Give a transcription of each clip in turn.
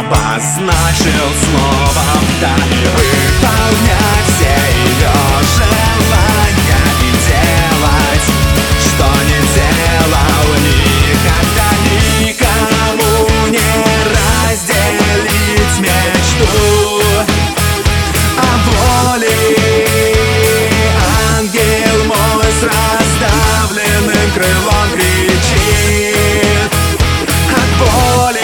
обозначил словом «да» и выполнять все ее желания и делать, что не делал никогда. Никому не разделить мечту о воле. Ангел мой с раздавленным крылом кричит от боли.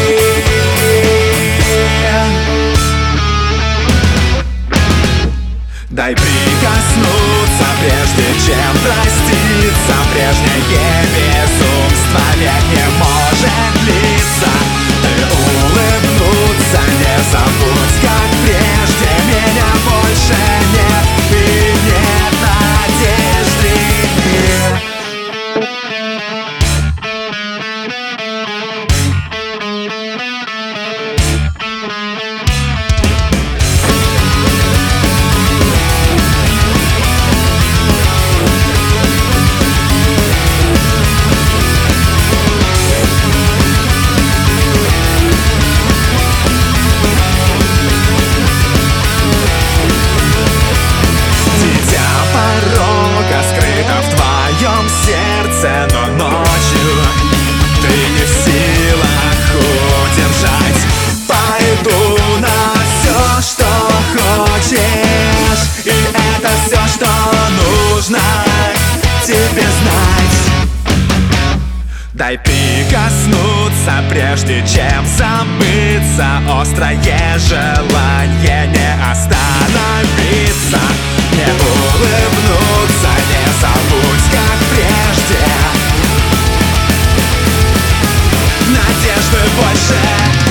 Дай прикоснуться, прежде чем проститься. Прежнее безумство ведь не может длиться. Ты улыбнуться не забудь, как прежде. Меня больше нет и нет надежды. Скрыто в твоем сердце, но ночью ты не в силах удержать. Пойду на все, что хочешь, и это все, что нужно тебе знать. Дай прикоснуться, прежде чем забыться. Острое желание не остановиться. Не улыбнуться, не забудь, как прежде. Надежды больше